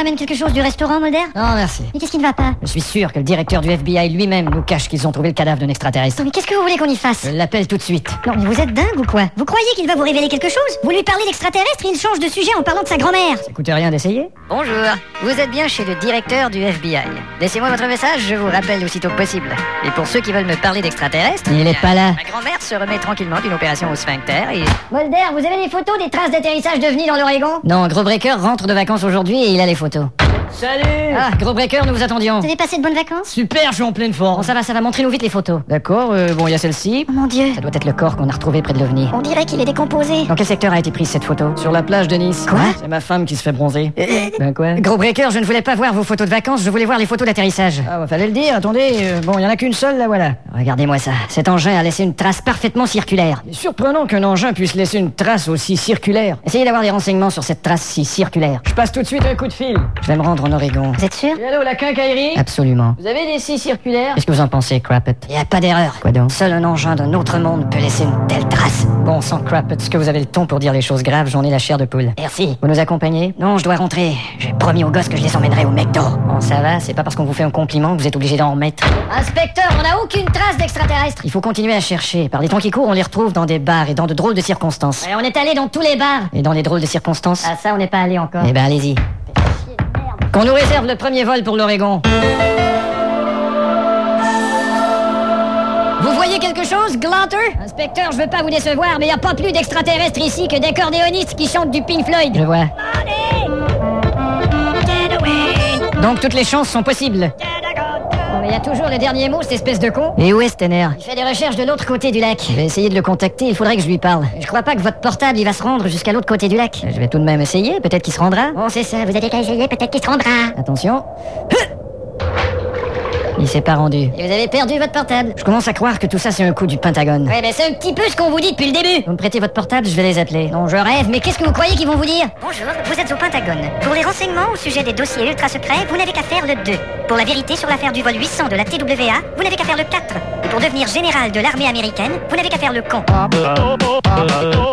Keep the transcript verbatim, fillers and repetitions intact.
ramène quelque chose du restaurant, Mulder? Non, merci. Mais qu'est-ce qui ne va pas? Je suis sûr que le directeur du F B I lui-même nous cache qu'ils ont trouvé le cadavre d'un extraterrestre. Non, mais qu'est-ce que vous voulez qu'on y fasse? Je l'appelle tout de suite. Non, mais vous êtes dingue ou quoi? Vous croyez qu'il va vous révéler quelque chose? Vous lui parlez d'extraterrestre et il change de sujet en parlant de sa grand-mère. Ça coûte rien d'essayer? Bonjour, vous êtes bien chez le directeur du F B I. Laissez-moi votre message, je vous rappelle aussitôt que possible. Et pour ceux qui veulent me parler d'extraterrestres... Il est pas là. Ma grand-mère se remet tranquillement d'une opération au sphincter et... Mulder, vous avez des photos des traces d'atterrissage d'ovnis dans l'Oregon? Non, Gros Breaker rentre de vacances aujourd'hui et il a les photos. Salut! Ah, Gros Breaker, nous vous attendions. Vous avez passé de bonnes vacances? Super, je suis en pleine forme. Bon, ça va, ça va, montrez-nous vite les photos. D'accord, euh, bon, il y a celle-ci. Oh mon Dieu, Ça doit être le corps qu'on a retrouvé près de l'OVNI. on dirait qu'il est décomposé. Dans quel secteur a été prise cette photo? Sur la plage de Nice. Quoi? C'est ma femme qui se fait bronzer. Ben quoi? Gros Breaker, je ne voulais pas voir vos photos de vacances, je voulais voir les photos d'atterrissage. Ah, bah, fallait le dire, attendez. euh, bon, il y en a qu'une seule, là, voilà. Regardez-moi ça. Cet engin a laissé une trace parfaitement circulaire. C'est surprenant qu'un engin puisse laisser une trace aussi circulaire. Essayez d'avoir des renseignements sur cette trace si circulaire. Je passe tout de suite un coup de fil. Je vais me rendre en Oregon. Vous êtes sûr? Et allô, la quincaillerie? Absolument. Vous avez des scies circulaires? Qu'est-ce que vous en pensez, Crappet? Il n'y a pas d'erreur. Quoi donc? Seul un engin d'un autre monde peut laisser une telle trace. Bon sang, Crappet, est-ce que vous avez le ton pour dire les choses graves? J'en ai la chair de poule. Merci. Vous nous accompagnez? Non, je dois rentrer. J'ai promis aux gosses que je les emmènerai au McDo. Bon, ça va, c'est pas parce qu'on vous fait un compliment que vous êtes obligé d'en remettre. Inspecteur, on n'a aucune trace d'extraterrestre. Il faut continuer à chercher. Par les temps qui courent, on les retrouve dans des bars et dans de drôles de circonstances. Et on est allé dans tous les bars. Et dans les drôles de circonstances? Ah, ça, on n'est pas allé encore. Eh ben, allez-y. Qu'on nous réserve le premier vol pour l'Oregon. Vous voyez quelque chose, Glanter? Inspecteur, je veux pas vous décevoir, mais y a pas plus d'extraterrestres ici que d'accordéonistes qui chantent du Pink Floyd. Je vois. Get away. Donc toutes les chances sont possibles. Oh, mais y a toujours le dernier mot, cette espèce de con. Et où est Stenner? Il fait des recherches de l'autre côté du lac. Je vais essayer de le contacter, il faudrait que je lui parle. Je crois pas que votre portable, il va se rendre jusqu'à l'autre côté du lac. Je vais tout de même essayer, peut-être qu'il se rendra. Bon, c'est ça, vous avez qu'à essayer, peut-être qu'il se rendra. Attention. Il s'est pas rendu. Et vous avez perdu votre portable. Je commence à croire que tout ça c'est un coup du Pentagone. Ouais, mais c'est un petit peu ce qu'on vous dit depuis le début. Vous me prêtez votre portable, je vais les appeler. Non, je rêve, mais qu'est-ce que vous croyez qu'ils vont vous dire? Bonjour, vous êtes au Pentagone. Pour les renseignements au sujet des dossiers ultra secrets, vous n'avez qu'à faire le deux. Pour la vérité sur l'affaire du vol huit cents de la T W A, vous n'avez qu'à faire le quatre. Et pour devenir général de l'armée américaine, vous n'avez qu'à faire le con.